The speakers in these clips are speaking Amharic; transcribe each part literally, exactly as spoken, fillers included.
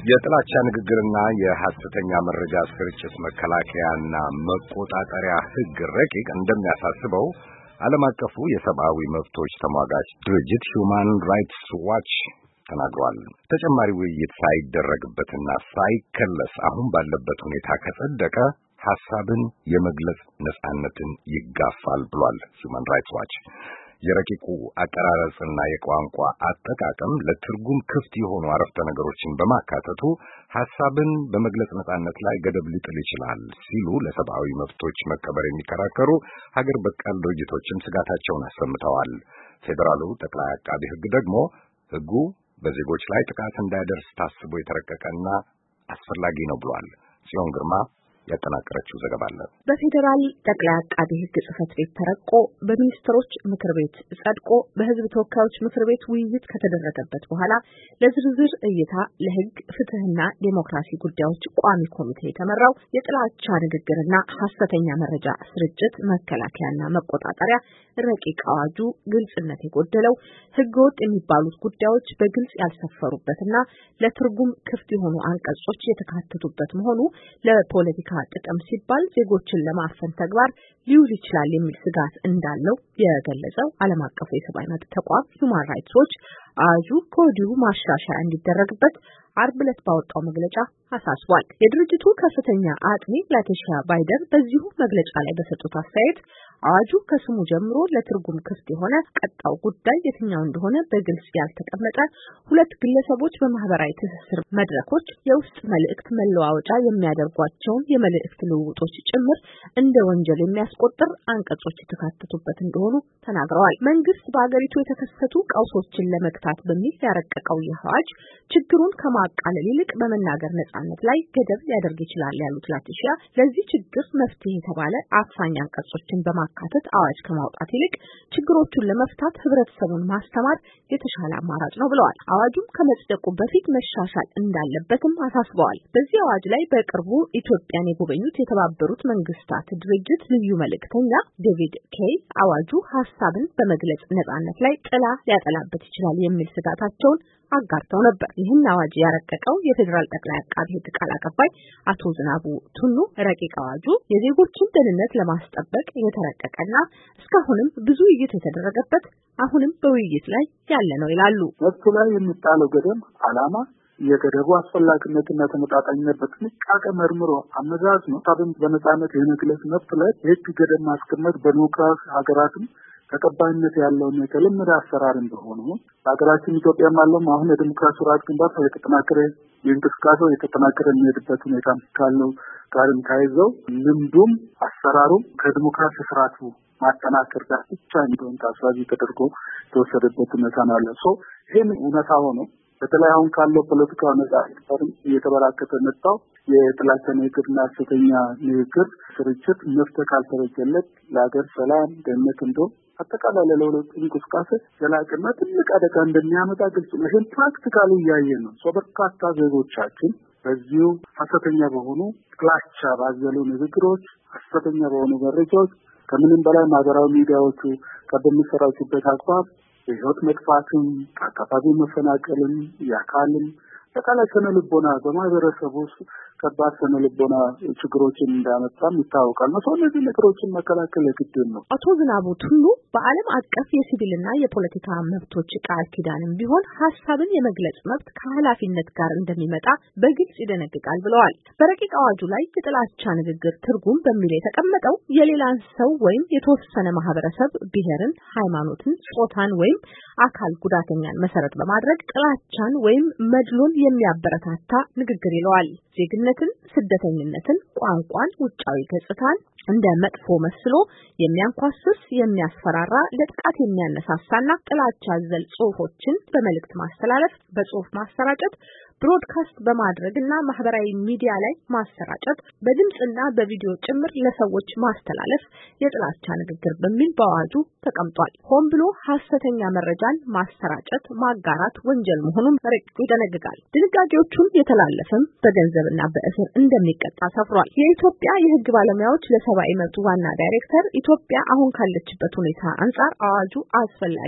የጥላቻ ንግግርና የሐሰተኛ መረጃ ስርጭት መከላከያና መቆጣጠሪያ ሕግ ረቂቅ እንደሚያሳስበው ዓለም አቀፉ የሰብአዊ መብቶች ተሟጋች ድርጅት ሁማን ራይትስ ዋች ተናግሯል። ተጨማሪ ውይይት ሳይደረግበትና ሳይከለስ አሁን ባለበት ሁኔታ ከጸደቀ ሐሳብን የመግለጽ ነጻነትን ይጋፋል ብሏል ሁማን ራይትስ ዋች። የረቂቁ አቀራረጽና የቋንቋ አጠቃቀም ለትርጉም ክፍት የሆኑ አረፍተ ነገሮችን በማካተቱ ሐሳብን በመግለጽ ነጻነት ላይ ገደብ ሊጥል ይችላል ሲሉ ለሰብአዊ መብቶች መከበር የሚከራከሩ ሀገር በቀል ድርጅቶችም ስጋታቸውን አሰምተዋል። ፌዴራሉ ጠቅላይ አቃቢ ሕግ ደግሞ ሕጉ በዜጎች ላይ ጥቃት እንዳይደርስ ታስቦ የተረቀቀና አስፈላጊ ነው ብሏል። ጽዮን ግርማ ያጠናቀረችው ዘገባ አለ። በፌዴራል ጠቅላይ አቃቢ ሕግ ጽሕፈት ቤት ተረቆ በሚኒስትሮች ምክር ቤት ጸድቆ በሕዝብ ተወካዮች ምክር ቤት ውይይት ከተደረገበት በኋላ ለዝርዝር እይታ ለሕግ ፍትህና ዴሞክራሲ ጉዳዮች ቋሚ ኮሚቴ የተመራው የጥላቻ ንግግርና ሐሰተኛ መረጃ ስርጭት መከላከያና መቆጣጠሪያ ረቂቅ አዋጁ ግልጽነት የጎደለው ሕገወጥ የሚባሉት ጉዳዮች በግልጽ ያልሰፈሩበትና ለትርጉም ክፍት የሆኑ አንቀጾች የተካተቱበት መሆኑ ለፖለቲካ ጥቅም ሲባል ዜጎችን ለማፈን ተግባር ሊውል ይችላል የሚል ስጋት እንዳለው የገለጸው ዓለም አቀፉ የሰብአዊ መብት ተቋም ሁማን ራይትስ ዎች አዋጁ ከወዲሁ ማሻሻያ እንዲደረግበት አርብ ዕለት ባወጣው መግለጫ አሳስቧል። የድርጅቱ ከፍተኛ አጥኚ ላቲሺያ ባይደር በዚሁ መግለጫ ላይ በሰጡት አስተያየት አዋጁ ከስሙ ጀምሮ ለትርጉም ክፍት የሆነ ቀጣው ጉዳይ የትኛው እንደሆነ በግልጽ ያልተቀመጠ ሁለት ግለሰቦች በማህበራዊ ትስስር መድረኮች የውስጥ መልእክት መለዋወጫ የሚያደርጓቸውን የመልእክት ልውውጦች ጭምር እንደ ወንጀል የሚያስቆጥር አንቀጾች የተካተቱበት እንደሆኑ ተናግረዋል። መንግስት በአገሪቱ የተከሰቱ ቀውሶችን ለመግታት በሚል ያረቀቀው ይህ አዋጅ ችግሩን ከማቃለል ይልቅ በመናገር ነጻነት ላይ ገደብ ሊያደርግ ይችላል ያሉት ላቲሺያ ለዚህ ችግር መፍትሄ የተባለ አፋኝ አንቀጾችን በማካተት አዋጅ ከማውጣት ይልቅ ችግሮቹን ለመፍታት ህብረተሰቡን ማስተማር የተሻለ አማራጭ ነው ብለዋል። አዋጁም ከመጽደቁ በፊት መሻሻል እንዳለበትም አሳስበዋል። በዚህ አዋጅ ላይ በቅርቡ ኢትዮጵያን የጎበኙት የተባበሩት መንግስታት ድርጅት ልዩ መልእክተኛ ዴቪድ ኬይ አዋጁ ሐሳብን በመግለጽ ነጻነት ላይ ጥላ ሊያጠላበት ይችላል የሚል ስጋታቸውን አጋርተው ነበር። ይህን አዋጅ ያረቀቀው የፌዴራል ጠቅላይ አቃቢ ሕግ ቃል አቀባይ አቶ ዝናቡ ቱኑ ረቂቅ አዋጁ የዜጎችን ደህንነት ለማስጠበቅ የተረቀቀና እስካሁንም ብዙ ውይይት የተደረገበት አሁንም በውይይት ላይ ያለ ነው ይላሉ። መብቱ ላይ የሚጣለው ገደብ ዓላማ የገደቡ አስፈላጊነትና ተመጣጣኝነት በጥንቃቄ መርምሮ አመዛዝኖ ሐሳብን በነጻነት የመግለጽ መብት ላይ የሕግ ገደብ ማስቀመጥ በዲሞክራሲ ሀገራትም ተቀባይነት ያለው የተለመደ አሰራር እንደሆነ ሀገራችን ኢትዮጵያ ማለም አሁን የዲሞክራሲ ስርዓት ግንባታ የተጠናከረ የእንቅስቃሴው የተጠናከረ የሚሄድበት ሁኔታ ካለው ጋርም ታይዘው ልምዱም አሰራሩም ከዲሞክራሲ ስርዓቱ ማጠናከር ጋር ብቻ እንደሆነ ታሳቢ ተደርጎ የተወሰደበት ሁኔታ ነው ያለው። ሶ ይሄን እውነታ ሆኖ በተለይ አሁን ካለው ፖለቲካው ነጻነት እየተበራከተ መጣው የጥላቻ ንግግርና ሐሰተኛ ንግግር ስርጭት መፍትሄ ካልተበጀለት ለሀገር ሰላም ደህንነት እንደው አጠቃላይ ለለውጥ እንቅስቃሴ ዘላቂና ትልቅ አደጋ እንደሚያመጣ ግልጽ ነው። ይህን ፕራክቲካሊ እያየን ነው። ሰው በርካታ ዜጎቻችን በዚሁ ሐሰተኛ በሆኑ ጥላቻ ባዘሉ ንግግሮች፣ ሐሰተኛ በሆኑ መረጃዎች ከምንም በላይ ማህበራዊ ሚዲያዎቹ ከበሚሰራጩበት አግባብ የህይወት መጥፋትን፣ አካባቢ መፈናቀልን፣ የአካልን አጠቃላይ ስነ ልቦና በማህበረሰቡ ውስጥ ከባድ ስነ ልቦና ችግሮችን እንዳመጣም ይታወቃል። ነው እነዚህ ነገሮችን መከላከል የግድ ነው። አቶ ዝናቡ ቱሉ በዓለም አቀፍ የሲቪልና የፖለቲካ መብቶች ቃል ኪዳንም ቢሆን ሐሳብን የመግለጽ መብት ከኃላፊነት ጋር እንደሚመጣ በግልጽ ይደነግጋል ብለዋል። በረቂቅ አዋጁ ላይ የጥላቻ ንግግር ትርጉም በሚል የተቀመጠው የሌላን ሰው ወይም የተወሰነ ማህበረሰብ ብሔርን፣ ሃይማኖትን፣ ጾታን ወይም አካል ጉዳተኛን መሰረት በማድረግ ጥላቻን ወይም መድሎን የሚያበረታታ ንግግር ይለዋል። ዜግነትን፣ ስደተኝነትን፣ ቋንቋን፣ ውጫዊ ገጽታን እንደ መጥፎ መስሎ የሚያንኳስስ፣ የሚያስፈራራ፣ ለጥቃት የሚያነሳሳና ጥላቻ አዘል ጽሑፎችን በመልእክት ማስተላለፍ፣ በጽሑፍ ማሰራጨት፣ ብሮድካስት በማድረግና ማህበራዊ ሚዲያ ላይ ማሰራጨት፣ በድምጽና በቪዲዮ ጭምር ለሰዎች ማስተላለፍ የጥላቻ ንግግር በሚል በአዋጁ ተቀምጧል። ሆን ብሎ ሐሰተኛ መረጃን ማሰራጨት፣ ማጋራት ወንጀል መሆኑን ረቂቁ ይደነግጋል። ድንጋጌዎቹን የተላለፈም በገንዘብና በእስር እንደሚቀጣ ሰፍሯል። የኢትዮጵያ የሕግ ባለሙያዎች ለሰብአዊ መብት ዋና ዳይሬክተር ኢትዮጵያ አሁን ካለችበት ሁኔታ አንጻር አዋጁ አስፈላጊ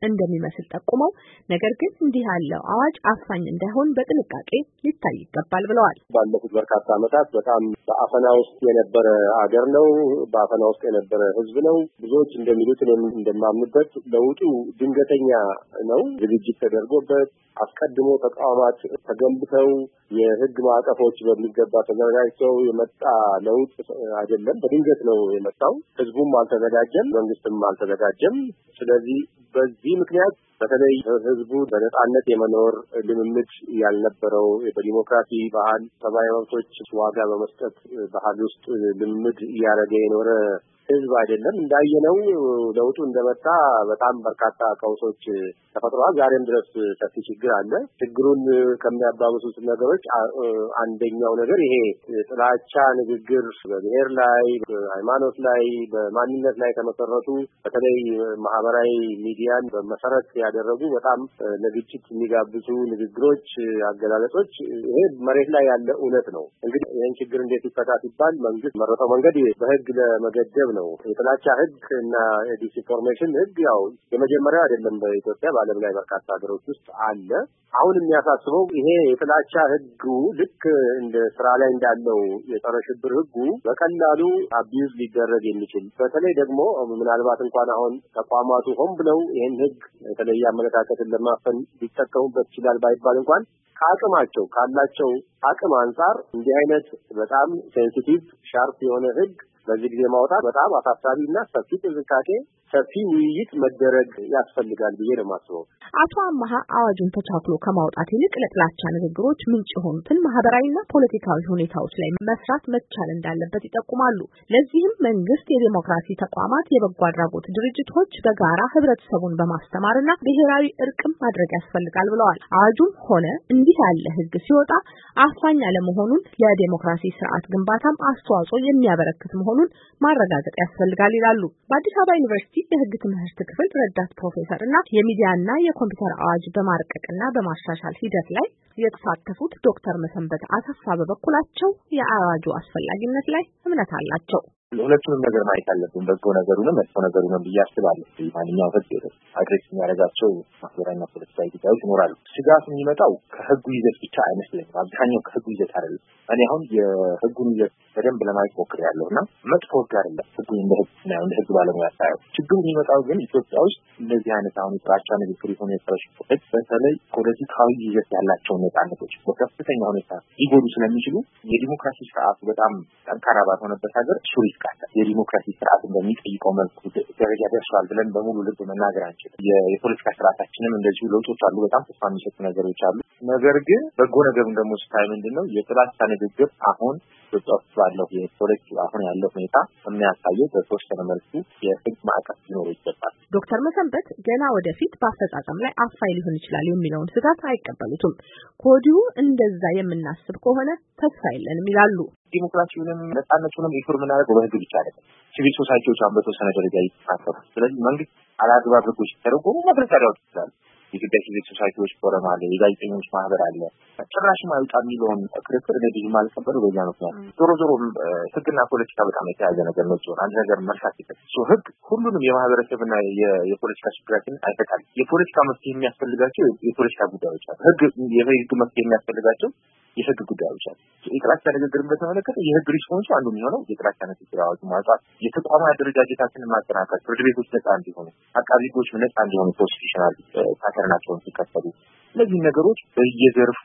እንደሚመስል ጠቁመው ነገር ግን እንዲህ ያለው አዋጅ አፋኝ እንዳይሆን በጥንቃቄ ሊታይ ይገባል ብለዋል። ባለፉት በርካታ ዓመታት በጣም በአፈና ውስጥ የነበረ አገር ነው። በአፈና ውስጥ የነበረ ህዝብ ነው። ብዙዎች እንደሚሉት እኔም እንደማምንበት ለውጡ ድንገተኛ ነው። ዝግጅት ተደርጎበት አስቀድሞ ተቋማት ተገንብተው የህግ ማዕቀፎች በሚገባ ተዘጋጅተው የመጣ ለውጥ አይደለም። በድንገት ነው የመጣው። ህዝቡም አልተዘጋጀም፣ መንግስትም አልተዘጋጀም። ስለዚህ በዚህ ምክንያት በተለይ ህዝቡ በነጻነት የመኖር ልምምድ ያልነበረው በዲሞክራሲ ባህል ሰብአዊ መብቶች ዋጋ በመስጠት ባህል ውስጥ ልምምድ እያደረገ የኖረ ህዝብ አይደለም። እንዳየነው ለውጡ እንደመጣ በጣም በርካታ ቀውሶች ተፈጥረዋል። ዛሬም ድረስ ሰፊ ችግር አለ። ችግሩን ከሚያባብሱት ነገሮች አንደኛው ነገር ይሄ ጥላቻ ንግግር በብሔር ላይ፣ በሃይማኖት ላይ፣ በማንነት ላይ ተመሰረቱ በተለይ ማህበራዊ ሚዲያን በመሰረት ያደረጉ በጣም ለግጭት የሚጋብዙ ንግግሮች፣ አገላለጾች ይሄ መሬት ላይ ያለ እውነት ነው። እንግዲህ ይህን ችግር እንዴት ይፈታ ሲባል መንግስት መረጠው መንገድ በህግ ለመገደብ ነው። የጥላቻ ህግ እና ዲስኢንፎርሜሽን ህግ ያው የመጀመሪያው አይደለም። በኢትዮጵያ በዓለም ላይ በርካታ ሀገሮች ውስጥ አለ። አሁን የሚያሳስበው ይሄ የጥላቻ ህጉ ልክ እንደ ስራ ላይ እንዳለው የጸረ ሽብር ህጉ በቀላሉ አቢዩዝ ሊደረግ የሚችል በተለይ ደግሞ ምናልባት እንኳን አሁን ተቋማቱ ሆን ብለው ይህን ህግ የተለየ አመለካከትን ለማፈን ሊጠቀሙበት ይችላል ባይባል እንኳን ከአቅማቸው ካላቸው አቅም አንጻር እንዲህ አይነት በጣም ሴንሲቲቭ ሻርፕ የሆነ ህግ በዚህ ጊዜ ማውጣት በጣም አሳሳቢና ሰፊ ጥንቃቄ ሰፊ ውይይት መደረግ ያስፈልጋል ብዬ ነው የማስበው። አቶ አማሃ አዋጁን ተቻክሎ ከማውጣት ይልቅ ለጥላቻ ንግግሮች ምንጭ የሆኑትን ማህበራዊና ፖለቲካዊ ሁኔታዎች ላይ መስራት መቻል እንዳለበት ይጠቁማሉ። ለዚህም መንግስት፣ የዲሞክራሲ ተቋማት፣ የበጎ አድራጎት ድርጅቶች በጋራ ህብረተሰቡን በማስተማርና ብሔራዊ እርቅም ማድረግ ያስፈልጋል ብለዋል። አዋጁም ሆነ እንዲህ ያለ ህግ ሲወጣ አፋኝ አለመሆኑን ለዲሞክራሲ ስርዓት ግንባታም አስተዋጽኦ የሚያበረክት መሆኑን ማረጋገጥ ያስፈልጋል ይላሉ። በአዲስ አበባ ዩኒቨርሲቲ የህግ ትምህርት ክፍል ረዳት ፕሮፌሰር እና የሚዲያና የኮምፒውተር አዋጅ በማርቀቅና በማሻሻል ሂደት ላይ የተሳተፉት ዶክተር መሰንበት አሰፋ በበኩላቸው የአዋጁ አስፈላጊነት ላይ እምነት አላቸው። ሁለቱንም ነገር ማየት አለብን። በጎ ነገሩንም መጥፎ ነገሩንም ብዬ አስባለሁ። ማንኛውም ህግ አድሬስ የሚያደርጋቸው ማህበራዊና ፖለቲካዊ ጉዳዮች ይኖራሉ። ስጋት የሚመጣው ከህጉ ይዘት ብቻ አይመስለኝም። አብዛኛው ከህጉ ይዘት አይደለም። እኔ አሁን የህጉን ይዘት በደንብ ለማየት ሞክሬያለሁ እና መጥፎ ህግ አይደለም። ህጉን እንደ ህግ ነው እንደ ህግ ባለሙያ ሳየው። ችግሩ የሚመጣው ግን ኢትዮጵያ ውስጥ እንደዚህ አይነት አሁን የጥላቻ ንግግር የሆነ የጥላቻ በተለይ ፖለቲካዊ ይዘት ያላቸው ነጻነቶች በከፍተኛ ሁኔታ ሊጎዱ ስለሚችሉ የዲሞክራሲ ስርዓቱ በጣም ጠንካራ ባልሆነበት ሀገር ሱሪ የዲሞክራሲ ስርዓት እንደሚጠይቀው መልኩ ደረጃ ደርሷል ብለን በሙሉ ልብ መናገር አንችልም። የፖለቲካ ስርዓታችንም እንደዚሁ ለውጦች አሉ፣ በጣም ተስፋ የሚሰጡ ነገሮች አሉ። ነገር ግን በጎ ነገሩን ደግሞ ስታይ ምንድነው የጥላቻ ንግግር አሁን ኢትዮጵያ ውስጥ ባለው የፖለቲካ አሁን ያለው ሁኔታ የሚያሳየው በተወሰነ መልኩ የህግ ማዕቀፍ ሊኖር ይገባል። ዶክተር መሰንበት ገና ወደፊት በአፈጻጸም ላይ አፋይ ሊሆን ይችላል የሚለውን ስጋት አይቀበሉትም። ከወዲሁ እንደዛ የምናስብ ከሆነ ተስፋ የለንም ይላሉ። ዲሞክራሲውንም ነጻነቱንም ኢንፎርም እናደርገው በህግ ብቻ አይደለም። ሲቪል ሶሳይቲዎች አሁን በተወሰነ ደረጃ ይተሳሰሩ። ስለዚህ መንግስት አላግባብ ህጎች ተደርጎ መግለጫ ሊያወጡ ይችላል። የኢትዮጵያ ሲቪል ሶሳይቲዎች ፎረም አለ፣ የጋዜጠኞች ማህበር አለ። ጭራሽ ማይወጣ የሚለውን ክርክር እኔ ብዙ ማልቀበሉ በዛ ምክንያት ዞሮ ዞሮ ህግና ፖለቲካ በጣም የተያያዘ ነገር ነው ሲሆን አንድ ነገር መርሳት ይፈታል። ሶ ህግ ሁሉንም የማህበረሰብና የፖለቲካ ችግራችን አይፈታል። የፖለቲካ መፍትሄ የሚያስፈልጋቸው የፖለቲካ ጉዳዮች አሉ። ህግ የህግ መፍትሄ የሚያስፈልጋቸው የህግ ጉዳዮች አሉ። የጥላቻ ንግግርን በተመለከተ የህግ ሪስፖንሱ አንዱ የሚሆነው የጥላቻ ንግግር አዋጅ ማውጣት፣ የተቋማት አደረጃጀታችንን ማጠናከር፣ ፍርድ ቤቶች ነጻ እንዲሆኑ፣ አቃቤ ህጎች ነጻ እንዲሆኑ፣ ኮንስቲቱሽናል ፓተርናቸውን ሲከተሉ፣ እነዚህ ነገሮች በየዘርፉ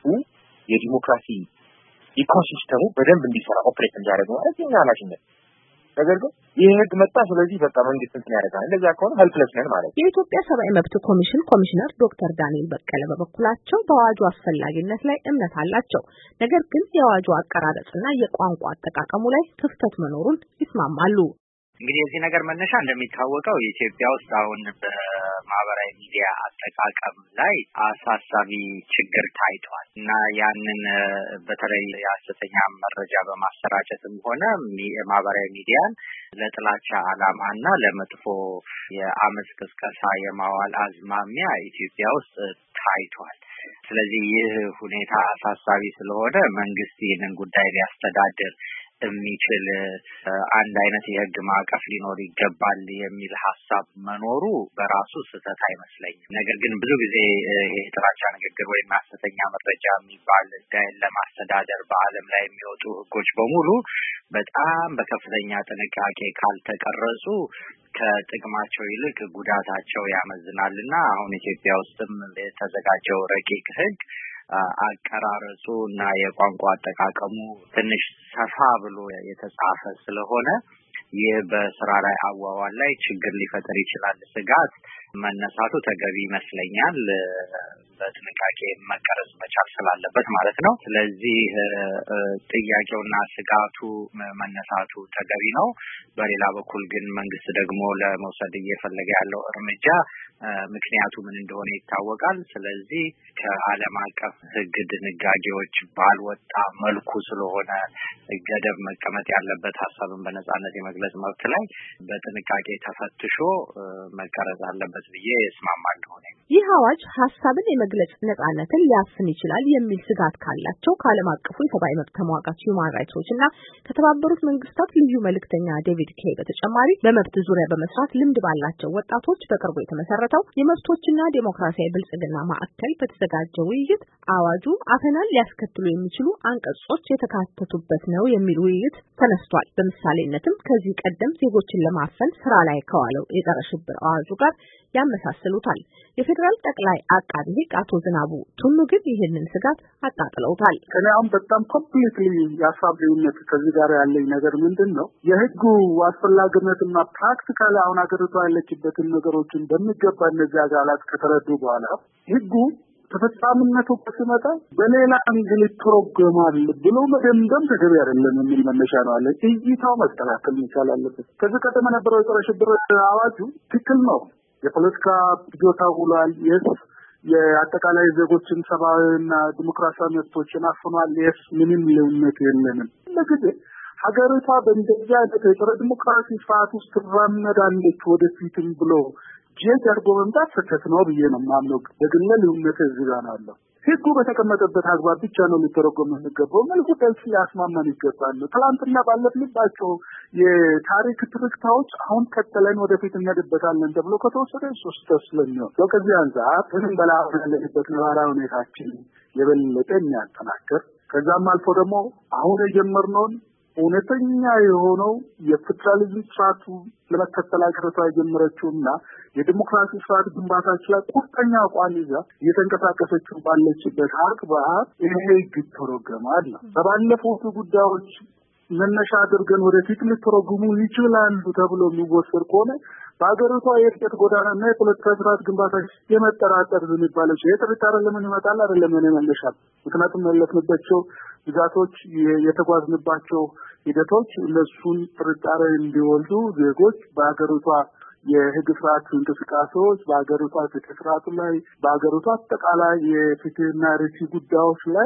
የዲሞክራሲ ኢኮሲስተሙ በደንብ እንዲሰራ ኦፕሬት እንዲያደርግ ማለት የኛ ኃላፊነት። ነገር ግን ይህ ህግ መጣ ስለዚህ በቃ መንግስት እንትን ያደርጋል እንደዛ ከሆነ ሄልፕለስ ነን ማለት ነው። የኢትዮጵያ ሰብአዊ መብት ኮሚሽን ኮሚሽነር ዶክተር ዳንኤል በቀለ በበኩላቸው በአዋጁ አስፈላጊነት ላይ እምነት አላቸው። ነገር ግን የአዋጁ አቀራረጽና የቋንቋ አጠቃቀሙ ላይ ክፍተት መኖሩን ይስማማሉ። እንግዲህ የዚህ ነገር መነሻ እንደሚታወቀው የኢትዮጵያ ውስጥ አሁን በማህበራዊ ሚዲያ አጠቃቀም ላይ አሳሳቢ ችግር ታይቷል እና ያንን በተለይ የሐሰተኛ መረጃ በማሰራጨትም ሆነ የማህበራዊ ሚዲያን ለጥላቻ ዓላማና ለመጥፎ የአመጽ ቅስቀሳ የማዋል አዝማሚያ ኢትዮጵያ ውስጥ ታይቷል። ስለዚህ ይህ ሁኔታ አሳሳቢ ስለሆነ መንግስት ይህንን ጉዳይ ሊያስተዳድር የሚችል አንድ አይነት የህግ ማዕቀፍ ሊኖር ይገባል የሚል ሀሳብ መኖሩ በራሱ ስህተት አይመስለኝም። ነገር ግን ብዙ ጊዜ ይሄ ጥላቻ ንግግር ወይም ሐሰተኛ መረጃ የሚባል ጉዳይን ለማስተዳደር በዓለም ላይ የሚወጡ ህጎች በሙሉ በጣም በከፍተኛ ጥንቃቄ ካልተቀረጹ ከጥቅማቸው ይልቅ ጉዳታቸው ያመዝናልና አሁን ኢትዮጵያ ውስጥም የተዘጋጀው ረቂቅ ህግ አቀራረጹ እና የቋንቋ አጠቃቀሙ ትንሽ ሰፋ ብሎ የተጻፈ ስለሆነ ይህ በስራ ላይ አዋዋል ላይ ችግር ሊፈጠር ይችላል ስጋት መነሳቱ ተገቢ ይመስለኛል። በጥንቃቄ መቀረጽ መቻል ስላለበት ማለት ነው። ስለዚህ ጥያቄውና ስጋቱ መነሳቱ ተገቢ ነው። በሌላ በኩል ግን መንግስት ደግሞ ለመውሰድ እየፈለገ ያለው እርምጃ ምክንያቱ ምን እንደሆነ ይታወቃል። ስለዚህ ከዓለም አቀፍ ህግ ድንጋጌዎች ባልወጣ መልኩ ስለሆነ ገደብ መቀመጥ ያለበት ሐሳብን በነጻነት የመግለጽ መብት ላይ በጥንቃቄ ተፈትሾ መቀረጽ አለበት ብዬ እስማማለሁ። ይህ አዋጅ ሐሳብን የመግለጽ ነጻነትን ሊያፍን ይችላል የሚል ስጋት ካላቸው ከዓለም አቀፉ የሰብአዊ መብት ተሟጋች ሁማን ራይትስ ዎች እና ከተባበሩት መንግስታት ልዩ መልእክተኛ ዴቪድ ኬይ በተጨማሪ በመብት ዙሪያ በመስራት ልምድ ባላቸው ወጣቶች በቅርቡ የተመሰረተው የመብቶችና ዴሞክራሲያዊ ብልጽግና ማዕከል በተዘጋጀው ውይይት አዋጁ አፈናን ሊያስከትሉ የሚችሉ አንቀጾች የተካተቱበት ነው የሚል ውይይት ተነስቷል። በምሳሌነትም ከዚህ ቀደም ዜጎችን ለማፈን ስራ ላይ ከዋለው የጸረ ሽብር አዋጁ ጋር ያመሳስሉታል። የፌዴራል ጠቅላይ አቃቢ ህግ አቶ ዝናቡ ቱኑ ግን ይህንን ስጋት አጣጥለውታል። እኔ አሁን በጣም ኮምፕሊትሊ የሀሳብ ልዩነት ከዚህ ጋር ያለኝ ነገር ምንድን ነው የህጉ አስፈላጊነትና ፕራክቲካሊ አሁን አገሪቷ ያለችበትን ነገሮችን በሚገባ እነዚህ አካላት ከተረዱ በኋላ ህጉ ተፈጻሚነቱ ሲመጣ በሌላ አንግል ይተረጎማል ብሎ መደምደም ተገቢ አይደለም የሚል መነሻ ነው አለ። እይታው መስተካከል መቻል አለበት። ከዚህ ቀደም የነበረው የጸረ ሽብር አዋጁ ትክክል ነው። የፖለቲካ ፍጆታ ውሏል። የስ የአጠቃላይ ዜጎችን ሰብአዊና ዲሞክራሲያዊ መብቶችን አፍኗል። የስ ምንም ልዩነት የለንም። ለዚህ ሀገሪቷ በእንደዚህ አይነት የጸረ ዲሞክራሲ ስርዓት ውስጥ ትራመዳለች ወደፊትም ብሎ ጄት አድርጎ መምጣት ስህተት ነው ብዬ ነው የማምነው። በግለ ልዩነት እዚህ ጋር ነው ያለው። ህጉ በተቀመጠበት አግባብ ብቻ ነው ሊተረጎም የሚገባው። መልኩ ደስ ሊያስማማን ይገባል። ትላንትና ባለፍንባቸው የታሪክ ትርክታዎች አሁን ከተለን ወደፊት እንሄድበታለን ተብሎ ከተወሰደ ሶስት ተስለኛው ከዚህ አንፃር ምንም በላው ያለበት ነባራዊ ሁኔታችን የበለጠ የሚያጠናክር ከዛም አልፎ ደግሞ አሁን የጀመርነውን እውነተኛ የሆነው የፌደራሊዝም ስርዓቱ ለመከተል አገሪቷ የጀመረችውና የዲሞክራሲ ስርዓት ግንባታችን ላይ ቁርጠኛ አቋም ይዛ እየተንቀሳቀሰችው ባለችበት አግባብ ይሄ ይተረጎማል ነው። በባለፉት ጉዳዮች መነሻ አድርገን ወደፊት ሊተረጎሙ ይችላሉ ተብሎ የሚወሰድ ከሆነ በአገሪቷ የእድገት ጎዳናና የፖለቲካ ስርዓት ግንባታ የመጠራጠር የሚባለው የጥርጣሬ ለምን ይመጣል አይደለም እኔ መነሻ ምክንያቱም ያለፍንባቸው ግዛቶች የተጓዝንባቸው ሂደቶች እነሱን ጥርጣሬ እንዲወልዱ ዜጎች በአገሪቷ የህግ ስርዓት እንቅስቃሴዎች በአገሪቷ ፍትህ ስርዓቱ ላይ በአገሪቷ አጠቃላይ የፍትህና ርትዕ ጉዳዮች ላይ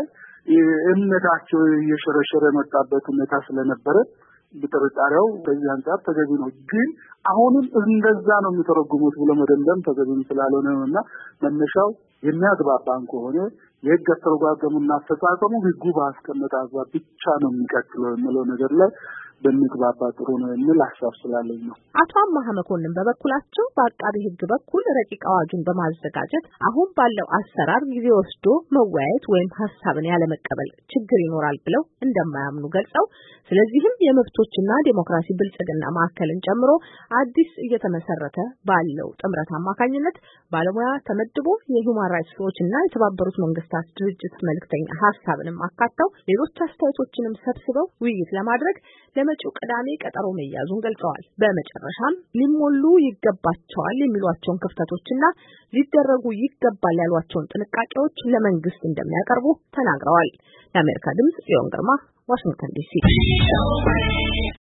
እምነታቸው እየሸረሸረ የመጣበት ሁኔታ ስለነበረ በጥርጣሬው በዚህ አንጻር ተገቢ ነው። ግን አሁንም እንደዛ ነው የሚተረጉሙት ብሎ መደምደም ተገቢ ስላልሆነ ነውና መነሻው የሚያግባባን ከሆነ የህግ አስተረጓጎሙና አፈጻጸሙ ህጉ ባስቀመጠ አግባብ ብቻ ነው የሚቀጥለው የሚለው ነገር ላይ በሚግባባ ጥሩ ነው የሚል ሐሳብ ስላለኝ ነው። አቶ አማሀ መኮንን በበኩላቸው በአቃቢ ህግ በኩል ረቂቅ አዋጁን በማዘጋጀት አሁን ባለው አሰራር ጊዜ ወስዶ መወያየት ወይም ሐሳብን ያለመቀበል ችግር ይኖራል ብለው እንደማያምኑ ገልጸው ስለዚህም የመብቶችና ዴሞክራሲ ብልጽግና ማዕከልን ጨምሮ አዲስ እየተመሰረተ ባለው ጥምረት አማካኝነት ባለሙያ ተመድቦ የሁማን ራይትስ ዎች እና የተባበሩት መንግስታት ድርጅት መልእክተኛ ሐሳብንም አካተው ሌሎች አስተያየቶችንም ሰብስበው ውይይት ለማድረግ ለመጪው ቅዳሜ ቀጠሮ መያዙን ገልጸዋል። በመጨረሻም ሊሞሉ ይገባቸዋል የሚሏቸውን ክፍተቶችና ሊደረጉ ይገባል ያሏቸውን ጥንቃቄዎች ለመንግስት እንደሚያቀርቡ ተናግረዋል። ለአሜሪካ ድምጽ ጽዮን ግርማ ዋሽንግተን ዲሲ